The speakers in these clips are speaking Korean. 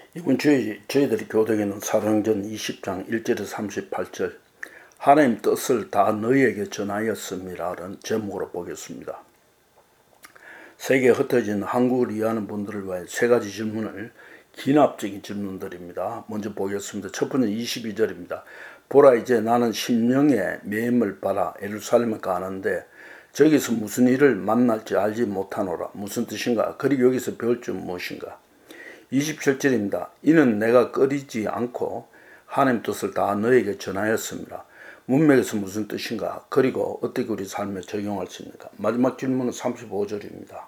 이번 주에 저희들이 교독에는 사도행전 20장 1절에서 38절 하나님 뜻을 다 너희에게 전하였음이라는 제목으로 보겠습니다. 세계에 흩어진 한국을 이해하는 분들을 위해 세 가지 질문을 기납적인 질문들입니다. 먼저 보겠습니다. 첫 번째 22절입니다. 보라 이제 나는 심령의 매임을 받아 예루살렘에 가는데 저기서 무슨 일을 만날지 알지 못하노라. 무슨 뜻인가? 그리고 여기서 배울 줄 무엇인가? 27절입니다. 이는 내가 꺼리지 않고 하나님 뜻을 다 너에게 전하였습니다. 문맥에서 무슨 뜻인가? 그리고 어떻게 우리 삶에 적용할 수 있는가? 마지막 질문은 35절입니다.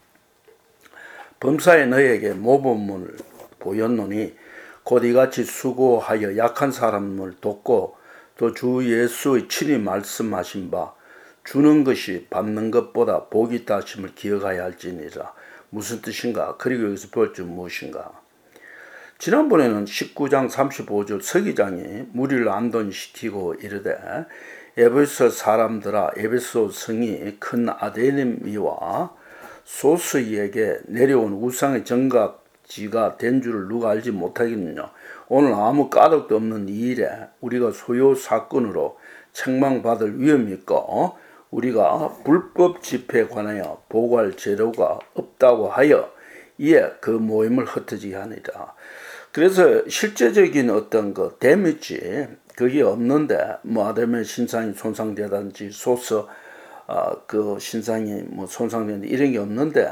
범사에 너에게 모범문을 보였노니 곧 이같이 수고하여 약한 사람을 돕고 또 주 예수의 친히 말씀하신 바 주는 것이 받는 것보다 복이 있다 하심을 기억하여야 할지니라. 무슨 뜻인가? 그리고 여기서 배울 줄 무엇인가? 지난번에는 19장 35절 서기장이 무리를 안돈시키고 이르되 에베소 사람들아 에베소 성이 큰 아데미와 소스에게 내려온 우상의 정각지가 된 줄을 누가 알지 못하겠느냐. 오늘 아무 까닭도 없는 이 일에 우리가 소요 사건으로 책망받을 위험이 있고 우리가 불법 집회에 관하여 보고할 재료가 없다고 하여 이에 그 모임을 흩어지게 하니라. 그래서 실제적인 어떤 그 데미지 그게 없는데 뭐 아담의 신상이 손상되든지 소스 그 신상이 뭐 손상되는 이런 게 없는데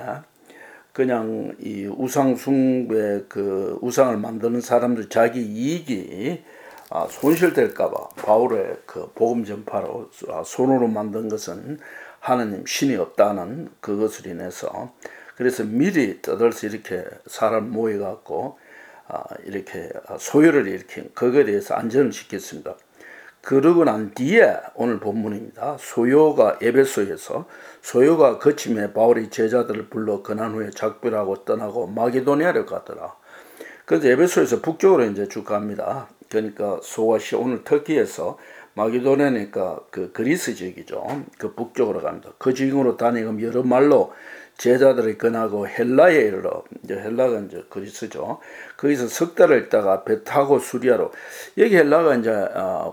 그냥 이 우상 숭배 그 우상을 만드는 사람들 자기 이익이 손실될까봐 바울의 그 복음 전파로 손으로 만든 것은 하나님 신이 없다는 그것을 인해서 그래서 미리 떠들서 이렇게 사람 모여갖고 이렇게 소요를 일으킨 그거에 대해서 안전을 시켰습니다. 그러고 난 뒤에 오늘 본문입니다. 소요가 에베소에서 소요가 거침에 바울이 제자들을 불러 근한 후에 작별하고 떠나고 마게도니아로 가더라. 그래서 에베소에서 북쪽으로 이제 쭉 갑니다. 그러니까 소아시 오늘 터키에서 마게도니아니까 그 그리스 지역이죠. 그 북쪽으로 갑니다. 그 지역으로 다니면 여러 말로 제자들이 건하고 헬라에 이르러 이제 헬라가 이제 그리스죠. 거기서 석 달을 있다가 배 타고 수리아로 여기 헬라가 이제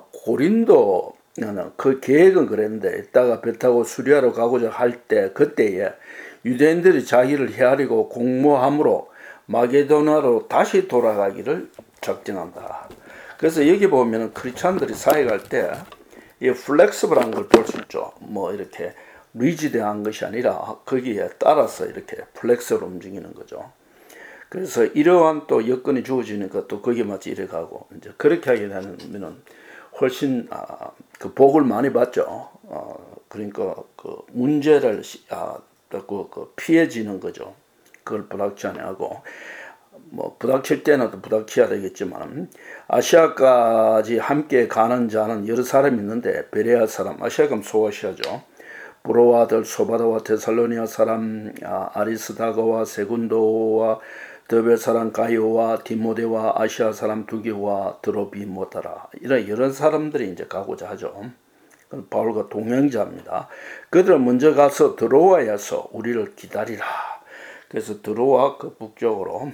고린도 그 계획은 그랬는데 있다가 배 타고 수리아로 가고자 할 때 그때에 유대인들이 자기를 헤아리고 공모함으로 마게도나로 다시 돌아가기를 작정한다. 그래서 여기 보면 크리스찬들이 사회 갈 때 이 플렉스블한 걸 볼 수 있죠. 뭐 이렇게 리지드한 것이 아니라 거기에 따라서 이렇게 플렉스로 움직이는 거죠. 그래서 이러한 또 여건이 주어지니까 또 거기에 맞게 이래 가고 이제 그렇게 하게 되면은 훨씬 그 복을 많이 받죠. 그러니까 그 문제를 그 피해지는 거죠. 그걸 부닥치 아니하고 뭐 부닥칠 때는 또 부닥쳐야 되겠지만 아시아까지 함께 가는 자는 여러 사람이 있는데 베레아 사람 아시아가 소아시아죠. 브로와 아들 소바다와 데살로니아 사람 아리스다거와 세군도와 더베 사람 가이오와 디모데와 아시아 사람 두개와 드로비모다라 이런 사람들이 이제 가고자 하죠. 바울과 동행자입니다. 그들은 먼저 가서 드로아에서 우리를 기다리라. 그래서 드로아 그 북쪽으로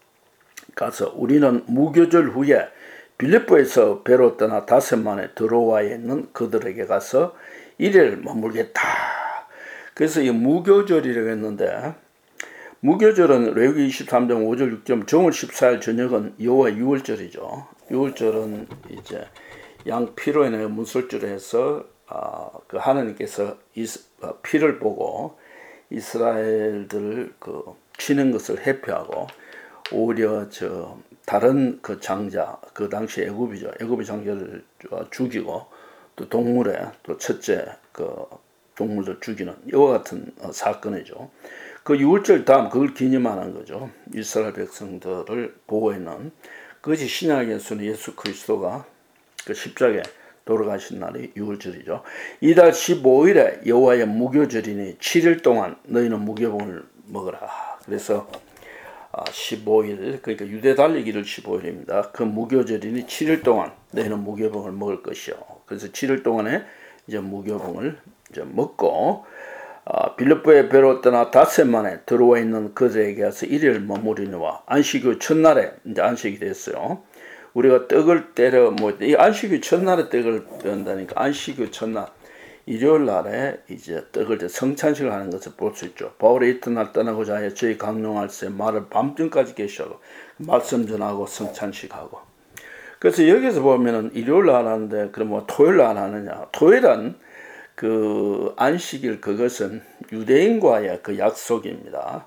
가서 우리는 무교절 후에 빌립보에서 배로 떠나 닷새 만에 드로아에 있는 그들에게 가서 이래를 머물겠다. 그래서 이 무교절이라고 했는데 무교절은 레위기 23장 5절 6절 정월 14일 저녁은 여호와 유월절이죠. 유월절은 이제 양 피로 인해 문설주를 해서 그 하나님께서 피를 보고 이스라엘들을 그 치는 것을 회피하고 오히려 다른 그 장자 그 당시 애굽이죠. 애굽의 장자를 죽이고 또 동물의 또 첫째 그 동물들 죽이는 이와 같은 사건이죠. 그 유월절 다음 그걸 기념하는 거죠. 이스라엘 백성들을 보호하는 그것이 신약에서는 예수 그리스도가 그 십자가에 돌아가신 날이 유월절이죠. 이달 15일에 여호와의 무교절이니 7일 동안 너희는 무교봉을 먹으라. 그래서 15일 그러니까 유대 달리기를 15일입니다. 그 무교절이니 7일 동안 너희는 무교봉을 먹을 것이요. 그래서 7일 동안에 이제 무교봉을 이제 먹고 빌립보에 배로 떠나 닷새 만에 들어와 있는 그들에게서 일일 머무리니와 안식일 첫날에 이제 안식이 됐어요. 우리가 떡을 때려 이 안식일 첫날에 떡을 뺀다니까 안식일 첫날 일요일 날에 이제 떡을 성찬식을 하는 것을 볼 수 있죠. 바울이 이튿날 떠나고자 하여 저희 강론할새 말을 밤중까지 계셔도 말씀 전하고 성찬식하고. 그래서 여기서 보면은 일요일 날 하는데 그럼 뭐 토요일 날 하느냐? 토요일은 그 안식일 그것은 유대인과의 그 약속입니다.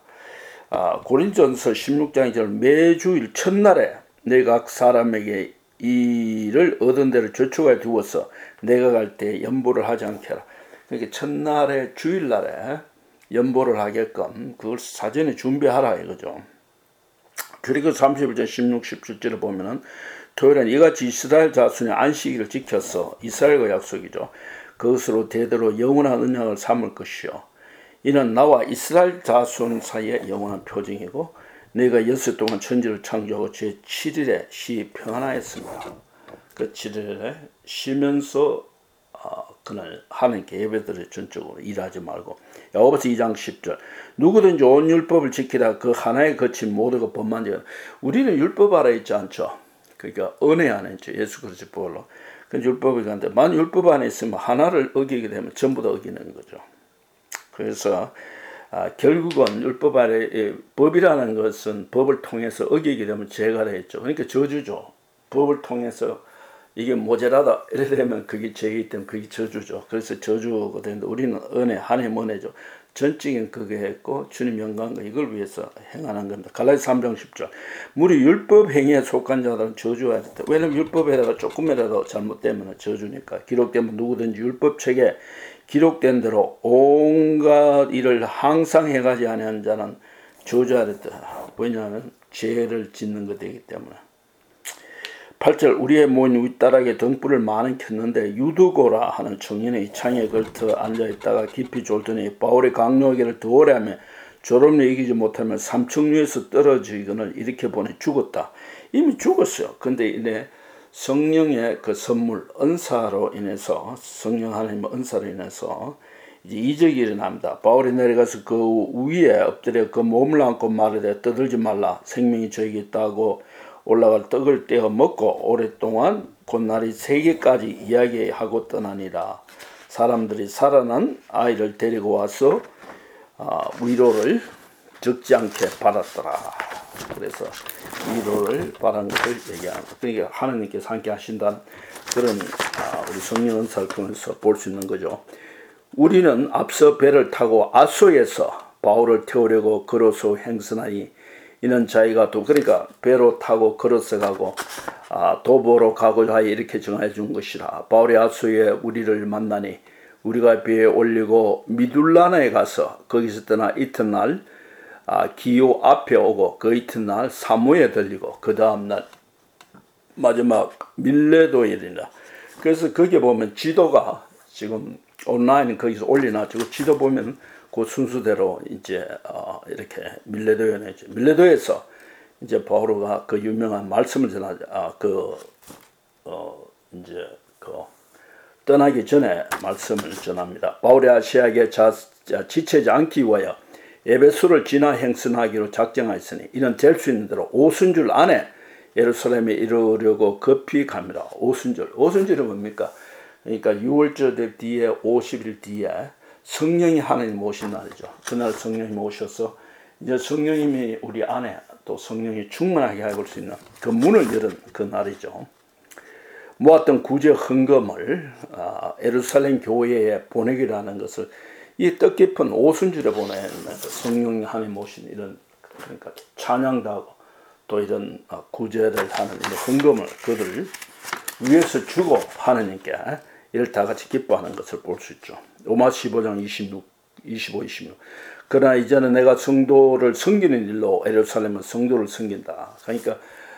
고린전서 16장 2절 매주일 첫날에 내가 각 사람에게 이를 얻은 대로 저축하여 두어서 내가 갈 때 연보를 하지 않게 하라. 그러니까 첫날에 주일날에 연보를 하게끔 그걸 사전에 준비하라 이거죠. 그리고 31절 16, 17절을 보면은 토요일은 이같이 이스라엘 자손의 안식일을 지켜서 이스라엘과 약속이죠. 그것으로 대대로 영원한 언약을 삼을 것이요. 이는 나와 이스라엘 자손 사이의 영원한 표징이고 내가 엿새 동안 천지를 창조하고 제7일에 쉬이 평안하였습니다. 그 7일에 쉬면서 그날 하나님께 예배드려 전적으로 일하지 말고. 야고보서 2장 10절 누구든지 온 율법을 지키다 그 하나에 거친 모두가 법만지가. 우리는 율법 아래 있지 않죠. 그러니까 은혜 안에 있죠. 예수 그리스도 보혈로. 그 율법이 가는데 만 율법 안에 있으면 하나를 어기게 되면 전부 다 어기는 거죠. 그래서 결국은 율법 아래 법이라는 것은 법을 통해서 어기게 되면 죄가 되겠죠. 그러니까 저주죠. 법을 통해서 이게 모자라다 이래 되면 그게 죄이기 때문에 그게 저주죠. 그래서 저주가 되는데 우리는 은혜, 하나님 은혜죠. 전적인 그게 했고 주님 영광과 이걸 위해서 행하는 겁니다. 갈라디아서 3장 10절 무리 율법 행위에 속한 자들은 저주해야 된다. 왜냐하면 율법에다가 조금이라도 잘못되면 저주니까. 기록되면 누구든지 율법책에 기록된 대로 온갖 일을 항상 해가지 아니하는 자는 저주하였다. 왜냐하면 죄를 짓는 것이기 때문에. 8절 우리의 모인 윗다락에 등불을 많이 켰는데 유두고라 하는 청년이 창에 걸터 앉아있다가 깊이 졸더니 바울의 강요하기를 더 오래 하며 졸음을 이기지 못하며 삼층류에서 떨어지거늘 이렇게 보내 죽었다. 이미 죽었어요. 근데 이제 성령의 그 선물 은사로 인해서 성령 하나님의 은사로 인해서 이제 이적이 일어납니다. 바울이 내려가서 그 위에 엎드려 그 몸을 안고 말하되 떠들지 말라 생명이 저에게 있다고 올라갈 떡을 떼어 먹고 오랫동안 곧날이 3개까지 이야기하고 떠나니라. 사람들이 살아난 아이를 데리고 와서 위로를 적지 않게 받았더라. 그래서 위로를 받은 것을 얘기합니다. 그러니까 하나님께서 함께 하신다는 그런 우리 성령 은사를 통해서 볼 수 있는 거죠. 우리는 앞서 배를 타고 아소에서 바울을 태우려고 걸어서 행선하니 이는 자기가 그러니까 배로 타고 걸어서 가고 도보로 가고자 하여 이렇게 정해 준 것이라. 바울이 아소에 우리를 만나니 우리가 배에 올리고 미둘라나에 가서 거기서 떠나 이튿날 기요 앞에 오고 그 이튿날 사무에 들리고 그 다음날 마지막 밀레도에 이르니라. 그래서 거기에 보면 지도가 지금 온라인 거기서 올려놔지고 지도 보면 그 순서대로 이제 이렇게 밀레도에 내죠. 밀레도에서 이제 바오로가 그 유명한 말씀을 전하죠. 이제 떠나기 전에 말씀을 전합니다. 바울이 아시아에게 지체지 않기 위하여 에베소를 지나 행선하기로 작정하였으니 이는 될 수 있는 대로 오순절 안에 예루살렘에 이르려고 급히 갑니다. 오순절은 뭡니까? 그러니까 6월절 뒤에 50일 뒤에 성령이 하나님 오신 날이죠. 그날 성령이 오셔서 이제 성령님이 우리 안에 또 성령이 충만하게 할 수 있는 그 문을 열은 그 날이죠. 모았던 구제 헌금을 예루살렘 교회에 보내기라는 것을 이 뜻깊은 오순절에 보내는 성령이 하나님 오신 이런 그러니까 찬양도 하고 또 이런 구제를 하는 이런 헌금을 그들을 위해서 주고 하나님께 이를 다 같이 기뻐하는 것을 볼 수 있죠. 로마 15장 25, 26 그러나 이제는 내가 성도를 섬기는 일로 예루살렘은 성도를 섬긴다. 그러니까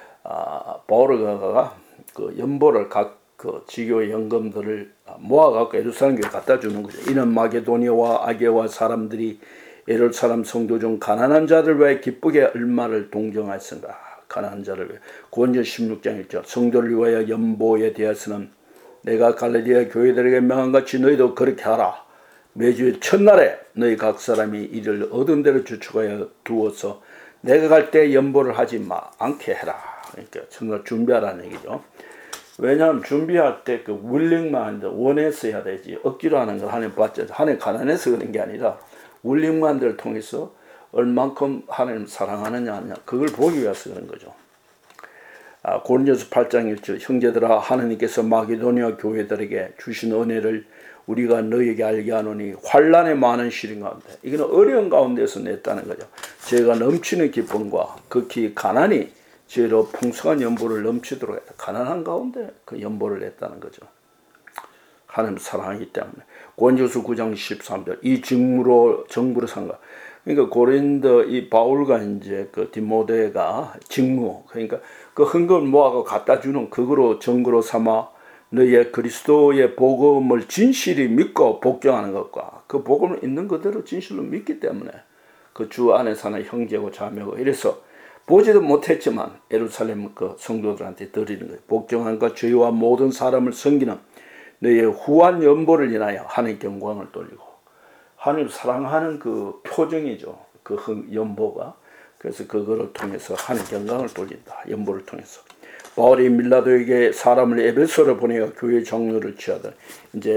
바오르가 그 연보를 각 그 지교의 연금들을 모아갖고 예루살렘 교회에 갖다 주는 거죠. 이는 마게도니아와 아게와 사람들이 예루살렘 성도 중 가난한 자들 외에 기쁘게 얼마를 동정하였습니다. 가난한 자를 위해. 구원전 16장 1절 성도를 위하여 연보에 대해서는 내가 갈라디아 교회들에게 명한 같이 너희도 그렇게 하라. 매주의 첫날에 너희 각 사람이 이를 얻은 대로 주축하여 두어서 내가 갈 때 연보를 하지 않게 해라. 그러니까 첫날 준비하라는 얘기죠. 왜냐하면 준비할 때 그 윌링만 원해서 해야 되지 억지로 하는 걸 하나님 받죠. 하나님 가난해서 그런 게 아니라 윌링만들을 통해서 얼만큼 하나님 사랑하느냐 아니냐 그걸 보기 위해서 그런 거죠. 고린도서 8장 1절 형제들아 하나님께서 마게도니아 교회들에게 주신 은혜를 우리가 너희에게 알게 하노니 환난의 많은 시련 가운데 이거는 어려운 가운데서 냈다는 거죠. 저희가 넘치는 기쁨과 극히 가난이 저희로 풍성한 연보를 넘치도록 했다. 가난한 가운데 그 연보를 냈다는 거죠. 하나님 사랑하기 때문에. 고린도서 9장 13절 이 정부로 상가. 그러니까 고린도 이 바울과 이제 그 디모데가 직무 그러니까 그 헌금을 모아서 갖다 주는 그거로 정구로 삼아 너희의 그리스도의 복음을 진실히 믿고 복종하는 것과 그 복음을 있는 그대로 진실로 믿기 때문에 그 주 안에 사는 형제고 자매고 이래서 보지도 못했지만 예루살렘 그 성도들한테 드리는 거예요. 복종한과 죄와 모든 사람을 섬기는 너희의 후한 연보를 인하여 하나님께 영광을 돌리고 하나님 사랑하는 그 표정이죠. 그 연보가. 그래서 그거를 통해서 하나님께 영광을 돌린다. 연보를 통해서. 바울이 밀라도에게 사람을 에베소로 보내어 교회 정료를 취하던 이제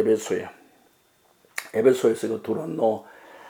에베소에서 그 두란노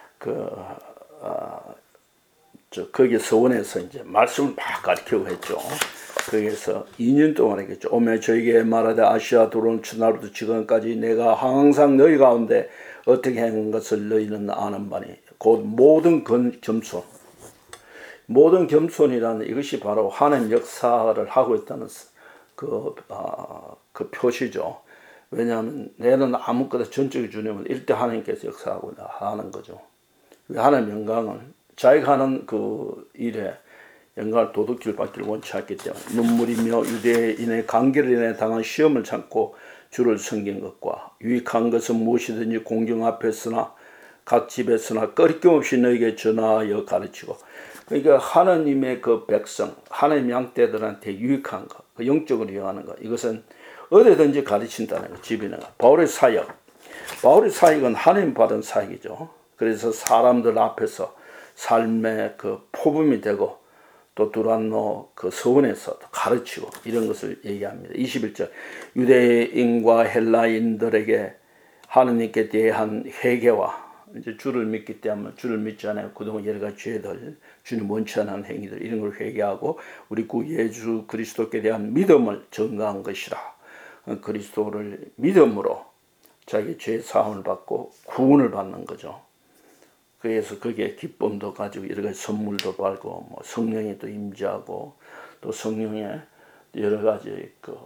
거기 서원에서 이제 말씀을 막 가르치고 했죠. 거기에서 2년 동안 했겠죠. 오매 저에게 말하되 아시아 들어온 첫날부터 지금까지 내가 항상 너희 가운데 어떻게 한 것을 너희는 아는 바니 곧 모든 겸손. 모든 겸손이라는 이것이 바로 하나님 역사를 하고 있다는 그 표시죠. 왜냐하면 내는 아무것도 전적인 주님은 일대 하나님께서 역사하고 하는 거죠. 하나님 영광을 자기가 하는 그 일에 영광을 도둑질 받기를 원치 않기 때문에 눈물이며 유대인의 관계를 인해 당한 시험을 참고 주를 섬긴 것과 유익한 것은 무엇이든지 공경 앞에서나 각 집에서나 꺼리낌 없이 너에게 전하여 가르치고 그러니까 하나님의 그 백성 하나님 양떼들한테 유익한 것 그 영적으로 이용하는 것 이것은 어디든지 가르친다는 것 집이는 것 바울의 사역은 하나님 받은 사역이죠. 그래서 사람들 앞에서 삶의 그 포범이 되고 또 두란노 그 서원에서 가르치고 이런 것을 얘기합니다. 21절 유대인과 헬라인들에게 하나님께 대한 회개와 이제 주를 믿기 때문에 주를 믿지 않아요. 그동안 여러 가지 죄들 주님 원치 않는 행위들 이런 걸 회개하고 우리 구 예수 그리스도께 대한 믿음을 증거한 것이라. 그리스도를 믿음으로 자기 죄 사함을 받고 구원을 받는 거죠. 그래서 거기에 기쁨도 가지고 여러 가지 선물도 받고 뭐 성령이 또 임재하고 또 성령의 여러 가지 그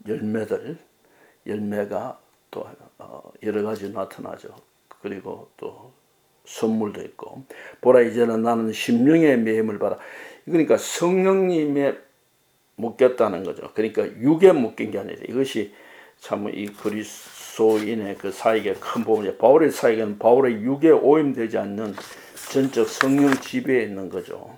열매가 또 여러 가지 나타나죠. 그리고 또 선물도 있고 보라 이제는 나는 심령의 매임을 받아. 그러니까 성령님에 묶였다는 거죠. 그러니까 육에 묶인 게 아니라 이것이 참 이 그리스도인의 그 사역의 큰 부분이죠. 바울의 사역은 바울의 육에 오염되지 않는 전적 성령 지배에 있는 거죠.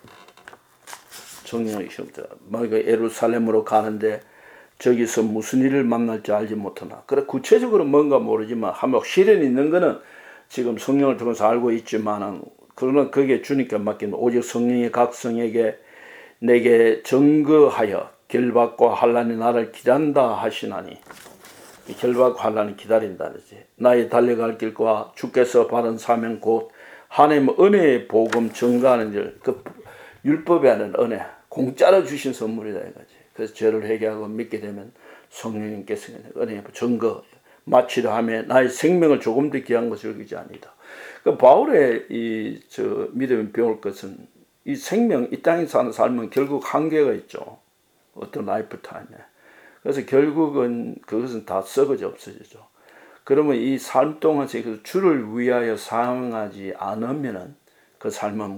성령의 형태. 막 예루살렘으로 가는데 저기서 무슨 일을 만날지 알지 못하나. 그래 구체적으로 뭔가 모르지만 한번 실현이 있는 거는 지금 성령을 통해서 알고 있지만은 그러나 그게 주님께 맡긴 오직 성령이 각 성에게 내게 증거하여 결박과 환난이 나를 기다린다 하시나니 결박과 환난이 기다린다지. 나의 달려갈 길과 주께서 받은 사명 곧 하나님 은혜의 복음 증거하는 일. 그 율법에 하는 은혜 공짜로 주신 선물이다 이거지. 그래서 죄를 회개하고 믿게 되면 성령님께서 은혜의 증거 마치려 하며 나의 생명을 조금 더 귀한 것을 여기지 아니다. 그 바울의 이 믿음이 배울 것은 이 생명 이 땅에 사는 삶은 결국 한계가 있죠. 어떤 라이프 타임에. 그래서 결국은 그것은 다 썩어져 없어지죠. 그러면 이 삶 동안 주를 위하여 사용하지 않으면은 그 삶은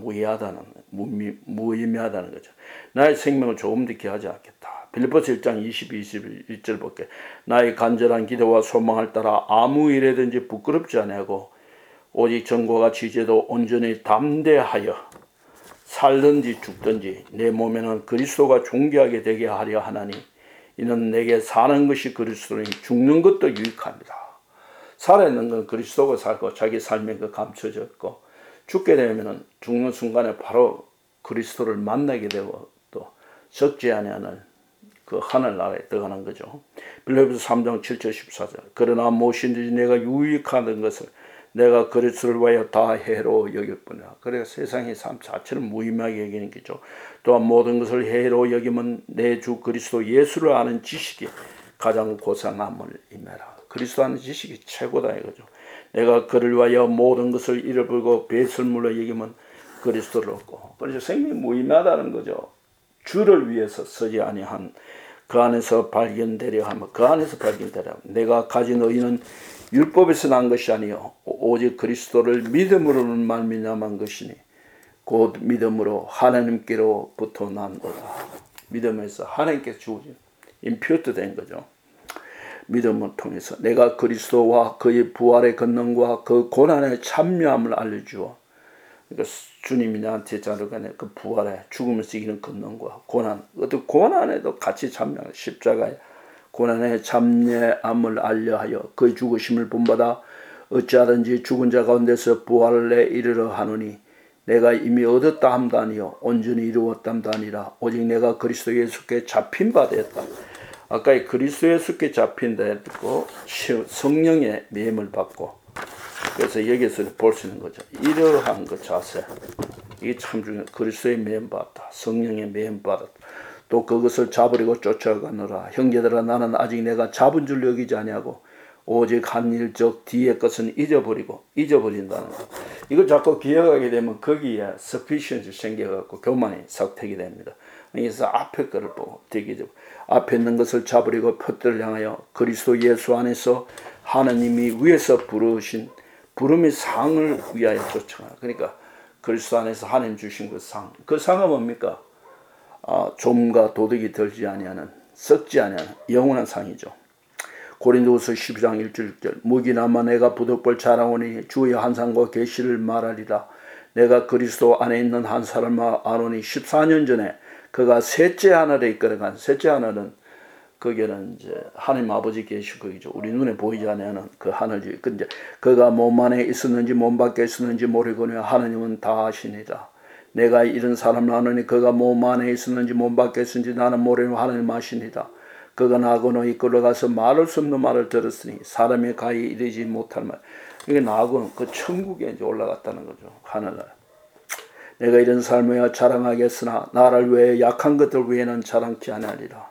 무의미하다는 거죠. 나의 생명을 조금 더 귀하지 않겠다. 빌립보서 1장 21절 볼게. 나의 간절한 기도와 소망을 따라 아무 일에든지 부끄럽지 아니하고 오직 전과 같이 이제도 온전히 담대하여 살든지 죽든지 내 몸에는 그리스도가 존귀하게 되게 하려 하나니 이는 내게 사는 것이 그리스도니 죽는 것도 유익합니다. 살아있는 건 그리스도가 살고 자기 삶에 그 감춰져 있고, 죽게 되면은 죽는 순간에 바로 그리스도를 만나게 되고 또 적지 아니하는 그 하늘나라에 들어가는 거죠. 빌립보서 3장 7절 14절. 그러나 무엇인지 내가 유익하던 것을 내가 그리스도를 위하여 다 해로 여길 뿐이라. 그래서 세상의 삶 자체를 무의미하게 여기는 거죠. 또한 모든 것을 해로 여기면 내 주 그리스도 예수를 아는 지식이 가장 고상함을 임해라. 그리스도 아는 지식이 최고다 이거죠. 내가 그를 위하여 모든 것을 잃어버리고 배설물로 여기면 그리스도를 얻고. 그래서 생명이 무의미하다는 거죠. 주를 위해서 서지 아니한 그 안에서 발견되려 하면 그 안에서 발견되려 하면 내가 가진 의는 율법에서 난 것이 아니요 오직 그리스도를 믿음으로는 말미암은 것이니 곧 믿음으로 하나님께로부터 난 거다. 믿음에서 하나님께서 주어진 임퓨트 된 거죠. 믿음을 통해서 내가 그리스도와 그의 부활의 권능과 그 고난의 참여함을 알려주어, 그러니까 주님이 나한테 자르간에 그 부활의 죽음에서 이기는 권능과 고난, 어떤 고난에도 같이 참여하는 십자가의 고난의 참여함을 알려하여 그의 죽으심을 본받아 어찌하든지 죽은 자 가운데서 부활에 이르러 하노니 내가 이미 얻었다 함도 아니요 온전히 이루었다 함도 아니라 오직 내가 그리스도 예수께 잡힌 바 되었다. 아까 이 그리스도 예수께 잡힌 데 듣고 성령의 매임을 받고, 그래서 여기서 볼 수 있는 거죠. 이러한 그 자세, 이게 참 중요해요. 그리스도의 매임 받았다. 성령의 매임 받았다. 또 그것을 잡으려고 쫓아가느라 형제들아 나는 아직 내가 잡은 줄 여기지 아니하고 오직 한 일적 뒤의 것은 잊어버린다는 거. 이걸 자꾸 기억하게 되면 거기에 sufficiency 생겨갖고 교만이 삭택이 됩니다. 그래서 앞에 거를 보고 되게 앞에 있는 것을 잡으려고 표들을 향하여 그리스도 예수 안에서 하나님이 위에서 부르신 부름의 상을 위하여 쫓아가. 그러니까 그리스도 안에서 하나님 주신 그 상, 그 상은 뭡니까? 좀과 도덕이 들지 아니하는, 썩지 아니하는 영원한 상이죠. 고린도후서 12장 1절 6절. 무기나마 내가 부득불 자랑하니 주의 한상과 계시를 말하리라. 내가 그리스도 안에 있는 한 사람을 아노니 14년 전에 그가 셋째 하늘에 이끌어간, 셋째 하늘은 거기는 이제 하나님 아버지 계신 거죠. 우리 눈에 보이지 않는 그 하늘이. 근데 그가 몸 안에 있었는지 몸 밖에 있었는지 모르거니와 하나님은 다 아시니라. 내가 이런 사람을 아노니 그가 몸 안에 있었는지 몸 밖에 있었는지 나는 모르니 하나님 아시니라. 그가 나고는 이끌어가서 말할 수 없는 말을 들었으니 사람의 가히 이르지 못할 말. 이게 나고는 그 천국에 이제 올라갔다는 거죠. 하늘나라. 내가 이런 삶을 자랑하겠으나 나를 위해 약한 것들 외에는 자랑치 아니하리라.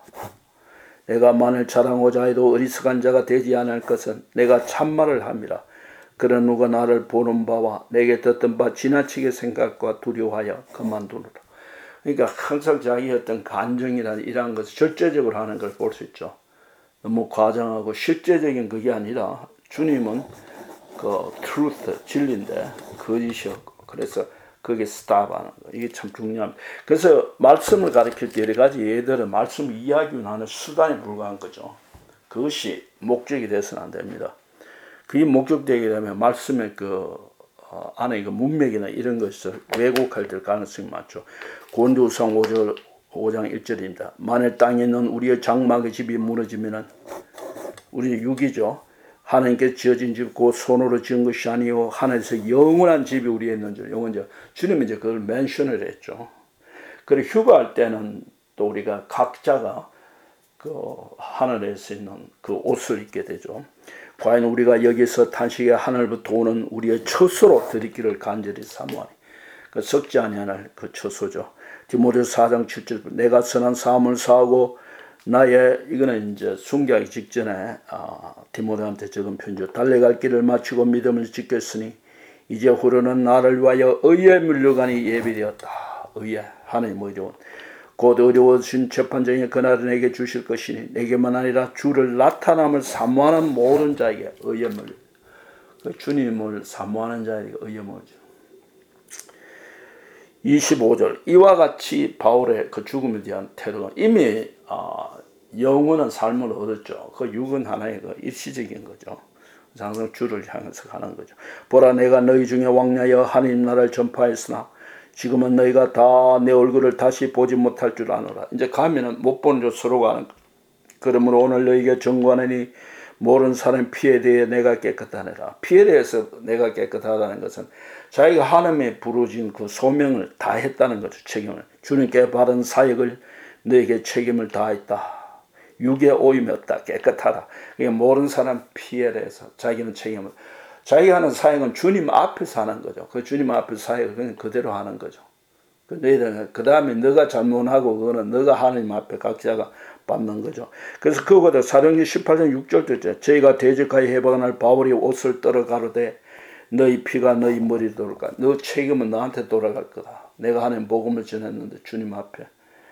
내가 만일 자랑하고자 해도 어리석은 자가 되지 않을 것은 내가 참말을 함이라. 그런 누가 나를 보는 바와 내게 듣던 바 지나치게 생각과 두려워하여 그만두느라. 그러니까 항상 자기의 어떤 간정이나 이러한 것을 절제적으로 하는 걸 볼 수 있죠. 너무 과장하고 실제적인 그게 아니라 주님은 그 truth, 진리인데 거짓이었고, 그래서 그게 스탑하는 거. 이게 참 중요합니다. 그래서 말씀을 가르칠 때 여러 가지 예들은 말씀을 이야기하는 수단에 불과한 거죠. 그것이 목적이 돼서는 안 됩니다. 그게 목적되게 되면 말씀의 그 안에 그 문맥이나 이런 것을 왜곡할 될 가능성이 많죠. 고린도후서 5장 1절입니다. 만일 땅에 있는 우리의 장막의 집이 무너지면은, 우리의 육이죠. 하나님께 지어진 집, 그 손으로 지은 것이 아니요 하늘에서 영원한 집이 우리에 있는 줄. 영원한 주님이 이제 그걸 멘션을 했죠. 그리고 휴가할 때는 또 우리가 각자가 그 하늘에서 있는 그 옷을 입게 되죠. 과연 우리가 여기서 탄식의 하늘부터 오는 우리의 처소로 드리기를 간절히 사모하니, 그 썩지 아니하는 그 처소죠. 디모데후서 4장 7절. 내가 선한 사함을 사하고 나의, 이거는 이제 순교하기 직전에 디모데한테 적은 편지죠. 달려갈 길을 마치고 믿음을 지켰으니 이제 후로는 나를 위하여 의에 물려가니 예비되었다. 의에, 하나님 의로운 곧 어려워진 재판장에 그날은 내게 주실 것이니 내게만 아니라 주를 나타남을 사모하는 모든 자에게 의에 물려. 주님을 사모하는 자에게 의에 물죠. 25절. 이와 같이 바울의 그 죽음에 대한 태도가 이미 영원한 삶을 얻었죠. 그 육은 하나의 그 일시적인 거죠. 항상 주를 향해서 가는 거죠. 보라, 내가 너희 중에 왕래하여 하나님 나라를 전파했으나 지금은 너희가 다 내 얼굴을 다시 보지 못할 줄 아노라. 이제 가면은 못 보는 줄 서로 가는. 그러므로 오늘 너희에게 정관하니 모르는 사람의 피에 대해 내가 깨끗하니라. 피에 대해서 내가 깨끗하다는 것은 자기가 하나님의 부르신 그 소명을 다 했다는 거죠. 책임을. 주님께 받은 사역을 너에게 책임을 다했다. 육에 오임이 없다. 깨끗하다. 그러니까 모르는 사람 피에 대해서 자기는 책임을. 자기가 하는 사역은 주님 앞에서 하는 거죠. 그 주님 앞에서 사역을 그냥 그대로 하는 거죠. 그 다음에 너가 잘못하고 그거는 너가 하나님 앞에 각자가 받는 거죠. 그래서 그거보다 사도행전 18장 6절도 있죠. 저희가 대적하여 해방할 바울이 옷을 떨어 가로되 너희 피가 너희 머리에 돌아가. 너 책임은 너한테 돌아갈 거다. 내가 하나님 복음을 전했는데 주님 앞에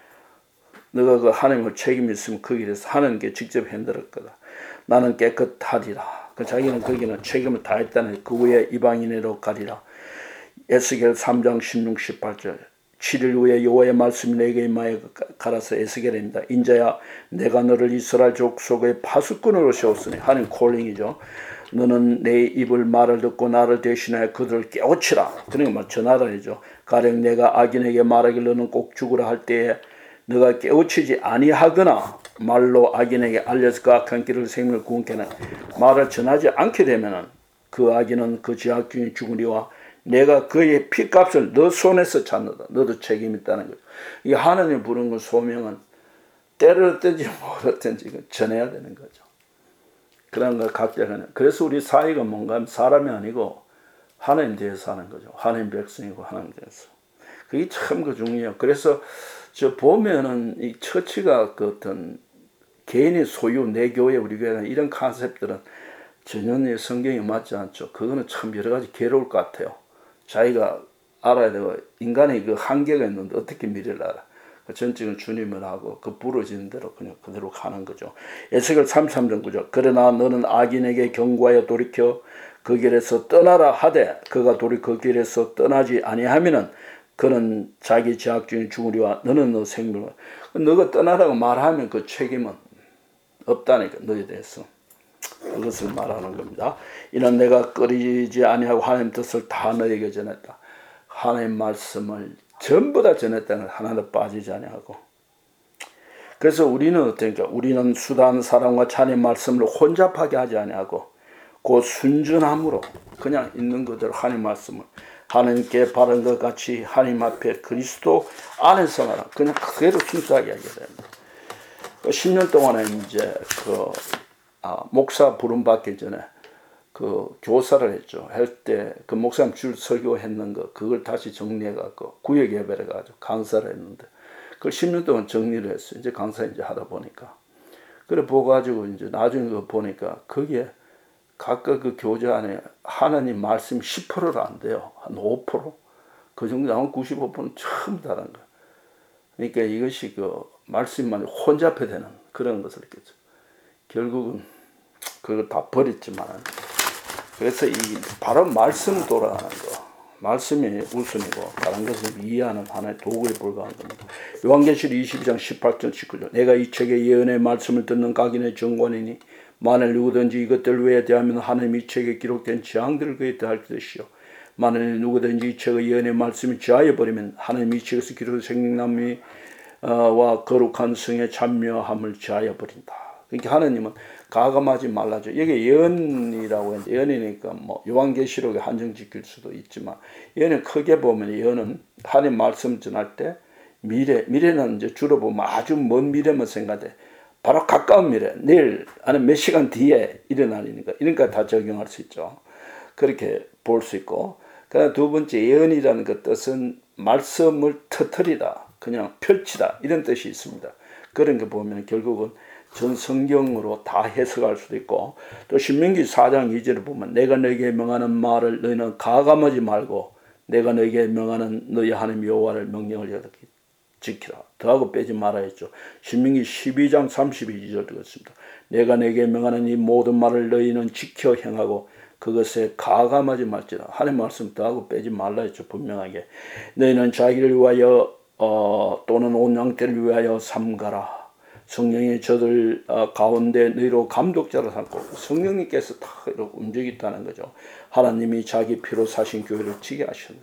너가 그 하나님을 책임이 있으면 그 길에서 하나님께 직접 흔들을 거다. 나는 깨끗하리라. 그 자기는 거기는 책임을 다했다는 그 후에 이방인으로 가리라. 에스겔 3장 16, 18절 7일 후에 여호와의 말씀이 내게 임하여 가라서 에스겔입니다. 인자야 내가 너를 이스라엘 족속의 파수꾼으로 세웠으니 하나님 콜링이죠. 너는 내 입을 말을 듣고 나를 대신하여 그들을 깨우치라. 그러니까 전하라이죠. 가령 내가 악인에게 말하길 너는 꼭 죽으라 할 때에 너가 깨우치지 아니하거나 말로 악인에게 알려서 그 악한 길을 생명을 구원케 하는 말을 전하지 않게 되면은 그 악인은 그 죄악중에 죽으리와 내가 그의 피값을 너 손에서 찾는다. 너도 책임 있다는 거죠. 이 하나님 부른 그 소명은 때렸든지 못했든지 전해야 되는 거죠. 그런 걸 각자가. 그래서 우리 사회가 뭔가 하면 사람이 아니고 하나님 대해서 하는 거죠. 하나님 백성이고 하나님 대해서. 그게 참 그 중요해요. 그래서 저 보면은 이 처치가 그 어떤 개인의 소유, 내 교회, 우리 교회는 이런 컨셉들은 전혀 성경에 맞지 않죠. 그거는 참 여러 가지 괴로울 것 같아요. 자기가 알아야 되고 인간의 그 한계가 있는데 어떻게 미래를 알아. 전적인 주님을 하고 그 부러지는 대로 그냥 그대로 가는 거죠. 에스겔 33장 9절 그러나 너는 악인에게 경고하여 돌이켜 그 길에서 떠나라 하되 그가 그 길에서 떠나지 아니하면은 그는 자기 죄악 중에 죽으리와 너는 너 생명을 너가 떠나라고 말하면 그 책임은 없다니까 너에 대해서. 그것을 말하는 겁니다. 이는 내가 꺼리지 아니하고 하나님 뜻을 다 너에게 전했다. 하나님 말씀을 전부 다 전했다는 하나도 빠지지 아니하고. 그래서 우리는 어떠니까 우리는 수단 사랑과 찬의 말씀을 혼잡하게 하지 아니하고 그 순전함으로 그냥 있는 그대로 하나님 말씀을 하나님께 바른 것 같이 하나님 앞에 그리스도 안에서 말하 그냥 그대로 순수하게 하게 됩니다. 10년 동안에 이제 목사 부름 받기 전에 그 교사를 했죠. 할 때 그 목사님 줄 설교했는 거 그걸 다시 정리해 갖고 구역 예배를 가지고 강사를 했는데 그걸 10년 동안 정리를 했어요. 이제 강사 이제 하다 보니까 그래 보고 가지고 이제 나중에 그거 보니까 거기에 각각 그 교재 안에 하나님 말씀 10%도 안 돼요. 한 5%? 그 정도 나오면 95%는 처음 다른 거예요. 그러니까 이것이 그 말씀만 혼잡해되는 그런 것을 느꼈죠. 결국은 그걸 다 버렸지만 그래서 이 바로 말씀 돌아가는 거 말씀이 우선이고 다른 것을 이해하는 하나의 도구에 불과한 겁니다. 요한계시록 22장 18절 19절 내가 이 책의 예언의 말씀을 듣는 각인의 정관이니 만일 누구든지 이것들 외에 대하면 하나님 이 책에 기록된 재앙들을 그에 대할 것이요 만일 누구든지 이 책의 예언의 말씀이 제하여 버리면 하나님 이 책에서 기록된 생명나무와 거룩한 성의 참여함을 제하여 버린다. 그러니까 하나님은 가감하지 말라죠. 이게 예언이라고 했는데 예언이니까 뭐 요한계시록에 한정 지킬 수도 있지만 예언은 크게 보면 예언은 하나님 말씀 전할 때 미래는 이제 주로 보면 아주 먼 미래만 생각돼. 바로 가까운 미래, 내일 아니면 몇 시간 뒤에 일어날 일이니까 이러니까 다 적용할 수 있죠. 그렇게 볼 수 있고 그다음 두 번째 예언이라는 그 뜻은 말씀을 터뜨리다, 그냥 펼치다 이런 뜻이 있습니다. 그런 거 보면 결국은 전 성경으로 다 해석할 수도 있고 또 신명기 4장 2절을 보면 내가 너에게 명하는 말을 너희는 가감하지 말고 내가 너에게 명하는 너희 하나님 여호와를 명령을 지키라. 더하고 빼지 말아야 했죠. 신명기 12장 32절도 그렇습니다. 내가 내게 명하는 이 모든 말을 너희는 지켜 행하고 그것에 가감하지 말지라. 하나님 말씀 더하고 빼지 말라 했죠. 분명하게. 너희는 자기를 위하여 또는 온 양떼를 위하여 삼가라. 성령이 저들 가운데 너희로 감독자로 삼고 성령님께서 다 이렇게 움직였다는 거죠. 하나님이 자기 피로 사신 교회를 지게 하셨는데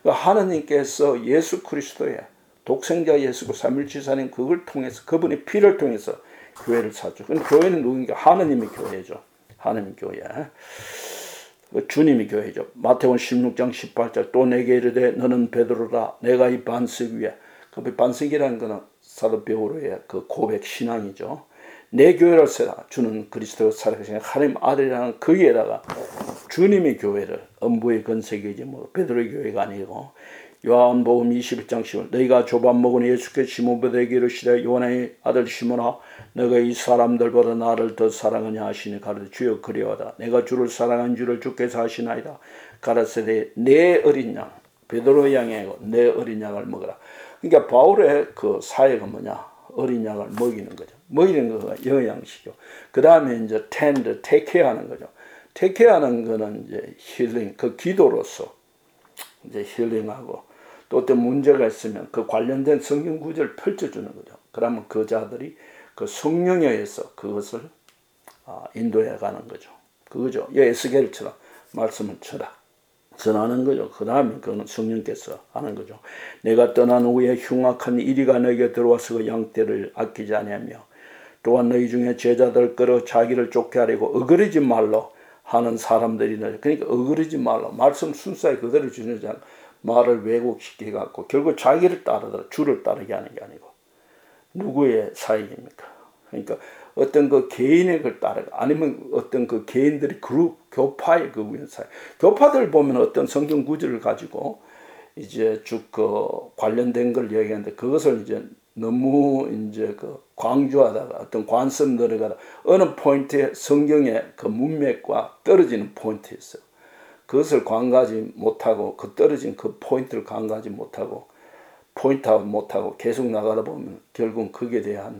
하나님께서 예수 그리스도의 독생자 예수 삼일지사님 그걸 통해서 그분의 피를 통해서 교회를 샀죠. 그럼 교회는 누구니까 하나님의 교회죠. 하나님 교회. 주님이 교회죠. 마태복음 16장 18절 또 내게 이르되 너는 베드로라 내가 이 반석 위에. 그 반석이라는 것은 사도 베드로의 그 고백 신앙이죠. 내 교회를 세라. 주는 그리스도 살아계신 하나님 아들이라는 그 위에다가 주님의 교회를 음부의 건색이지 뭐 베드로의 교회가 아니고 요한복음 21장 10절 너희가 조반 먹은 예수께서 시몬 베드로에게 이르시되 요한의 아들 시몬아 너가 이 사람들보다 나를 더 사랑하냐 하시니 가로되 주여 그리하다 내가 주를 사랑한 줄을 주께서 아시나이다 가라사대 내 어린 양 베드로 양의 내 어린 양을 먹으라. 그러니까 바울의 그 사회가 뭐냐 어린 양을 먹이는 거죠. 먹이는 거가 영양식이요. 그 다음에 이제 tend, take care 하는 거죠. take care 하는 거는 이제 힐링, 그 기도로서 이제 힐링하고 또 어떤 문제가 있으면 그 관련된 성경 구절을 펼쳐주는 거죠. 그러면 그 자들이 그 성령에 의해서 그것을 인도해 가는 거죠. 그거죠. 에스겔처럼 말씀을 전하는 거죠. 그 다음에 그거는 성령께서 하는 거죠. 내가 떠난 후에 흉악한 이리가 너에게 들어와서 그 양떼를 아끼지 아니하며 또한 너희 중에 제자들 끌어 자기를 쫓게 하려고 어그러지 말로 하는 사람들이 너. 그러니까 어그러지 말로 말씀 순서에 그대로 주는 자 말을 왜곡시켜 갖고 결국 자기를 따르더라 주를 따르게 하는 게 아니고 누구의 사역입니까? 그러니까 어떤 그 개인의 걸 따르고 아니면 어떤 그 개인들이 그룹 교파의 그 사역. 교파들 보면 어떤 성경 구절을 가지고 이제 쭉 그 관련된 걸 얘기하는데 그것을 이제 너무 이제 그 강조하다가 어떤 관점 들어가다 어느 포인트에 성경의 그 문맥과 떨어지는 포인트 있어요. 그것을 관가하지 못하고 그 떨어진 그 포인트를 관가하지 못하고 포인트아웃 못하고 계속 나가다 보면 결국은 거기에 대한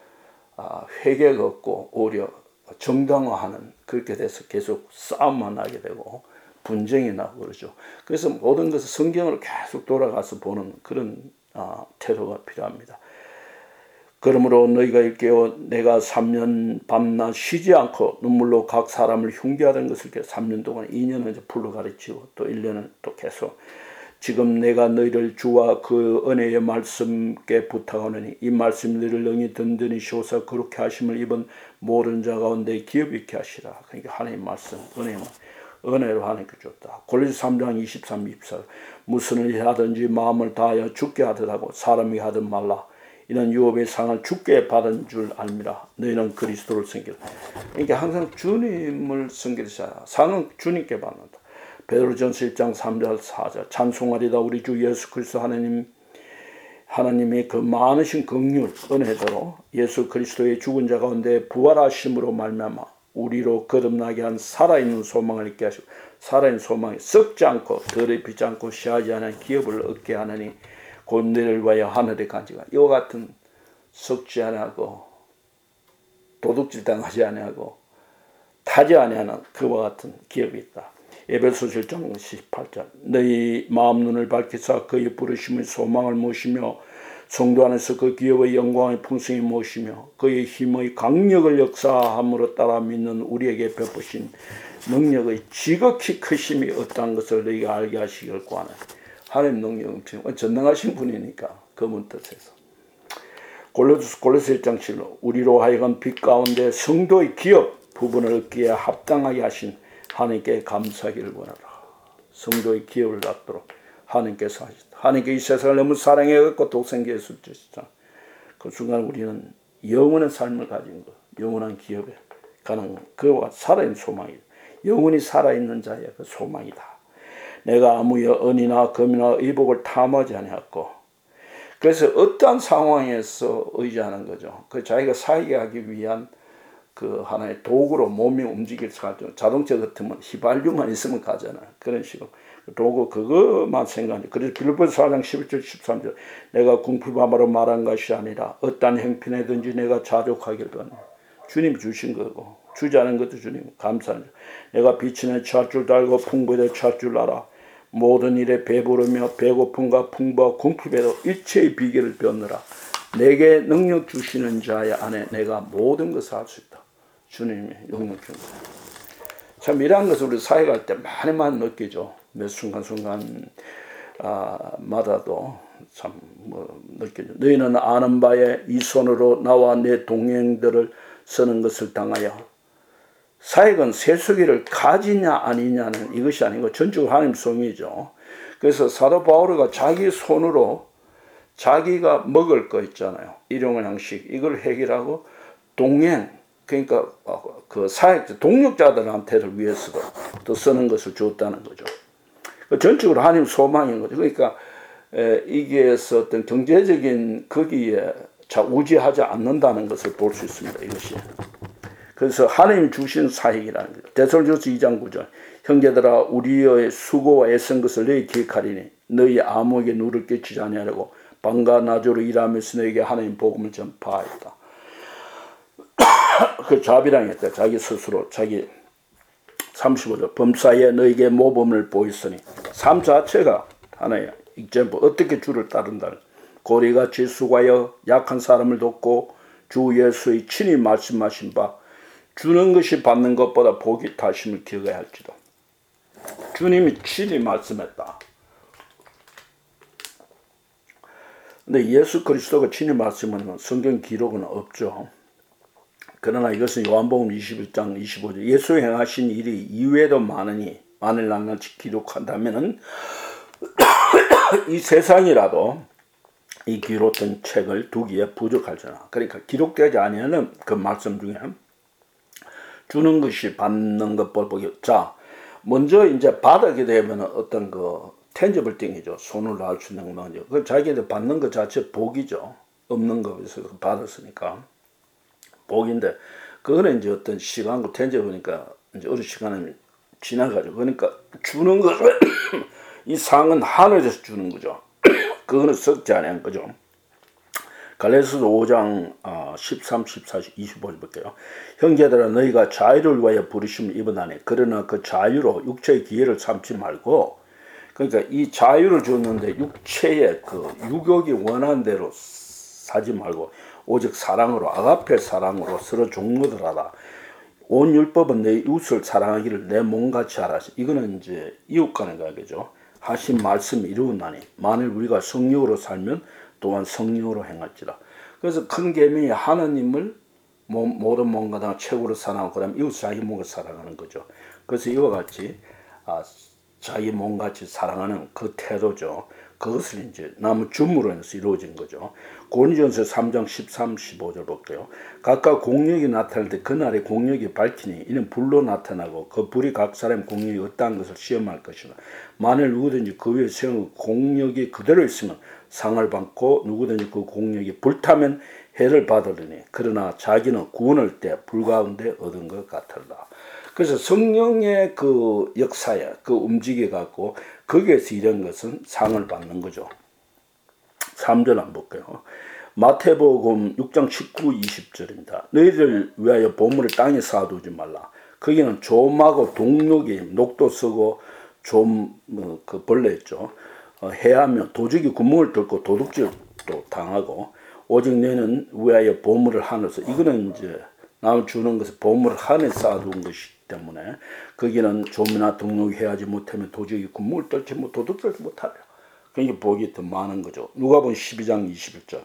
회개가 없고 오히려 정당화하는 그렇게 돼서 계속 싸움만 하게 되고 분쟁이 나고 그러죠. 그래서 모든 것을 성경으로 계속 돌아가서 보는 그런 태도가 필요합니다. 그러므로 너희가 일깨워 내가 3년 밤낮 쉬지 않고 눈물로 각 사람을 흉계하던 것을 3년 동안 2년은 이제 풀로 가르치고 또 1년은 또 계속 지금 내가 너희를 주와 그 은혜의 말씀께 부탁하노니 이 말씀 너희를 능히 든든히 쉬어서 그렇게 하심을 입은 모든 자 가운데 기업 있게 하시라. 그러니까 하나님 말씀 은혜로 하나님께 줬다. 골로새 3장 23, 24 무슨 일 하든지 마음을 다하여 죽게 하더라고 사람이 하든 말라. 이는 유업의 상을 주께 받은 줄 알미라. 너희는 그리스도를 섬기라. 그러니까 항상 주님을 섬기자. 상은 주님께 받는다. 베드로전서 1장 3절 4절 찬송하리다 우리 주 예수 그리스도 하나님의 그 많으신 긍휼 은혜대로 예수 그리스도의 죽은 자 가운데 부활하심으로 말미암아 우리로 거듭나게 한 살아있는 소망을 있게 하시고 살아있는 소망이 썩지 않고 더럽히지 않고 시하지 않은 기업을 얻게 하느니 곧 너희를 위하여 하늘에 간지가 이와 같은 썩지 아니하고 도둑질 당하지 아니하고 타지 아니하는 그와 같은 기업이 있다. 에베소 7장 18절 너희 마음 눈을 밝히사 그의 부르심의 소망을 모시며 성도 안에서 그 기업의 영광의 풍성이 모시며 그의 힘의 강력을 역사함으로 따라 믿는 우리에게 베푸신 능력의 지극히 크심이 어떠한 것을 너희가 알게 하시길 구하네. 하나님 능력은 전능하신 분이니까 그분 뜻에서 골로새 1장 7로 우리로 하여금 빛 가운데 성도의 기업 부분을 얻기에 합당하게 하신 하나님께 감사하기를 원하라. 성도의 기업을 갖도록 하나님께서 하시다. 하나님께 이 세상을 너무 사랑해갖고 독생자 예수를 주시다. 그 순간 우리는 영원한 삶을 가진 것, 영원한 기업에 가는 그와 살아있는 소망이다. 영원히 살아있는 자의 그 소망이다. 내가 아무 은이나 금이나 의복을 탐하지 아니하고 그래서 어떠한 상황에서 의지하는 거죠. 그 자기가 살게 하기 위한 그 하나의 도구로 몸이 움직일 수 있죠. 자동차 같으면 휘발유만 있으면 가잖아. 그런 식으로 도구 그것만 생각해. 그래서 빌립보서 4장 11절 13절 내가 궁핍함으로 말한 것이 아니라 어떠한 형편이든지 내가 자족하길 바라니 주님 주신 거고 주지 않은 것도 주님 감사하죠. 내가 비천에 처할 줄 알고 풍부에 처할 줄 알아. 모든 일에 배부르며 배고픔과 풍부와 궁핍에도 일체의 비결을 배우느라 내게 능력 주시는 자의 안에 내가 모든 것을 할 수 있다. 주님이 능력 주는 거예요. 참 이러한 것을 우리 사역할 때 많이 느끼죠. 몇 순간순간 마다도 참 느끼죠. 너희는 아는 바에 이 손으로 나와 내 동행들을 쓰는 것을 당하여 사역은 세속기를 가지냐 아니냐는 이것이 아니고 전적으로 하나님 소명이죠. 그래서 사도 바울이가 자기 손으로 자기가 먹을 거 있잖아요. 일용할 양식 이걸 해결하고 동행 그러니까 그 사역 동력자들한테를 위해서도 또 쓰는 것을 주었다는 거죠. 전적으로 하나님 소망인 거죠. 그러니까 이게 어떤 경제적인 거기에 우지하지 않는다는 것을 볼 수 있습니다. 이것이. 그래서 하나님 주신 사역이라는 거죠. 데살로니가서 2장 9절 형제들아 우리의 수고와 애쓴 것을 너희 기억하리니 너희 아무에게 누를 끼치지 아니하려고 밤과 낮으로 일하면서 너에게 하나님 복음을 전파하였다. 그 자비랑 했다. 자기 스스로 자기 35절 범사에 너에게 모범을 보였으니 삶 자체가 하나의 example 어떻게 주를 따른다는 고리같이 수고하여 약한 사람을 돕고 주 예수의 친히 말씀하신 바 주는 것이 받는 것보다 복이 다심을 기억해야 할지도. 주님이 친히 말씀했다. 근데 예수 그리스도가 친히 말씀하는 성경 기록은 없죠. 그러나 이것은 요한복음 21장 25절 예수 행하신 일이 이외에도 많으니 만일 낱낱이 기록한다면은 이 세상이라도 이 기록된 책을 두기에 부족하잖아. 그러니까 기록되지 아니하는 그 말씀 중에 주는 것이 받는 것보다 복이. 자, 먼저 이제 받게 되면 어떤 그 텐저블 띵이죠. 손을 놔줄 수 있는 거죠. 그 자기들 받는 것 자체 복이죠. 없는 것에서 받았으니까 복인데 그거는 이제 어떤 시간과 텐저블이니까 이제 어느 시간은 지나가죠. 그러니까 주는 것을 이 상은 하늘에서 주는 거죠. 그거는 썩지 않은 거죠. 갈라디아서 5장 13, 14, 25절 볼게요. 형제들아 너희가 자유를 위하여 부르심을 입었나니 그러나 그 자유로 육체의 기회를 삼지 말고 그러니까 이 자유를 줬는데 육체의 그 유욕이 원하는 대로 사지 말고 오직 사랑으로 아가페 사랑으로 서로 종로들하라. 온 율법은 내 이웃을 사랑하기를 내 몸같이 하라. 이거는 이제 이웃간의 관계죠. 하신 말씀이 이루었나니 만일 우리가 성령으로 살면 또한 성령으로 행할지라. 그래서 큰 계명이 하나님을 모든 몸과 다 최고로 사랑하고 그다음 이웃 자기 몸을 사랑하는 거죠. 그래서 이와 같이 자기 몸같이 사랑하는 그 태도죠. 그것을 이제 남은 줌으로 해서 이루어진 거죠. 고린도전서 3장 13, 15절 볼게요. 각각 공력이 나타날 때 그날의 공력이 밝히니 이는 불로 나타나고 그 불이 각 사람의 공력이 어떠한 것을 시험할 것이다. 만일 누구든지 그 위에 세운 공력이 그대로 있으면 상을 받고 누구든지 그 공력이 불타면 해를 받으리니 그러나 자기는 구원할 때 불 가운데 얻은 것 같으라. 그래서 성령의 그 역사에 그 움직여 갖고 거기에서 이런 것은 상을 받는 거죠. 3절 한번 볼게요. 마태복음 6장 19, 20절입니다. 너희들 위하여 보물을 땅에 쌓아두지 말라. 거기는 조마고 동록이 녹도 쓰고 그 벌레였죠. 해하며 도둑이 구멍을 뚫고 도둑질도 당하고 오직 너희는 위하여 보물을 하늘에서 이거는 이제 남 주는 것을 보물을 하늘에 쌓아둔 것이기 때문에 거기는 좀이나 등록이 해하지 못하면 도둑이 구멍을 뚫지 못 도둑질도 못하려. 그러니까 복이 더 많은 거죠. 누가복음 12장 21절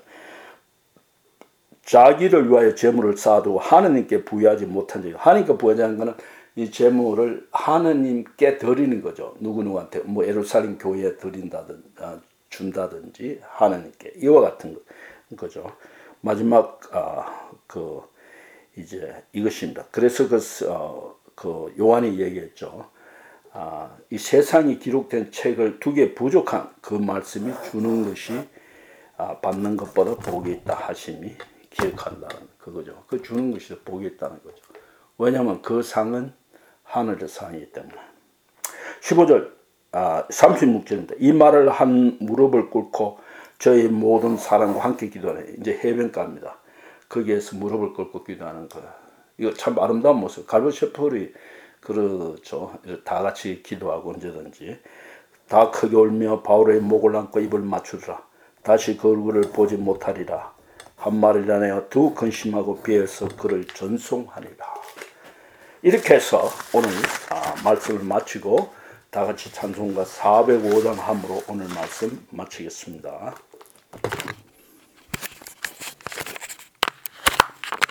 자기를 위하여 재물을 쌓아두고 하느님께 부여하지 못한 자요. 하나님께 부여하는 것은 이 재물을 하느님께 드리는 거죠. 누구누구한테 뭐 예루살렘 교회에 드린다든지 준다든지 하느님께 이와 같은 거죠. 마지막 이제 이것입니다. 그래서 그 요한이 얘기했죠. 이 세상이 기록된 책을 두 개 부족한 그 말씀이 주는 것이 받는 것보다 복이 있다 하심이 기억한다는 그거죠. 그 주는 것이 복이 있다는 거죠. 왜냐하면 그 상은 하늘의 상이기 때문에. 15절 36절입니다. 이 말을 한 무릎을 꿇고 저희 모든 사람과 함께 기도하네. 이제 해변가입니다. 거기에서 무릎을 꿇고 기도하는 거예요. 이거 참 아름다운 모습. 갈보 셰퍼리 그렇죠. 다 같이 기도하고 언제든지 다 크게 울며 바울의 목을 안고 입을 맞추라. 다시 그 얼굴을 보지 못하리라. 한 말이라 내어 두 근심하고 비해서 그를 전송하리라. 이렇게 해서 오늘 말씀을 마치고 다 같이 찬송가 405장 함으로 오늘 말씀 마치겠습니다.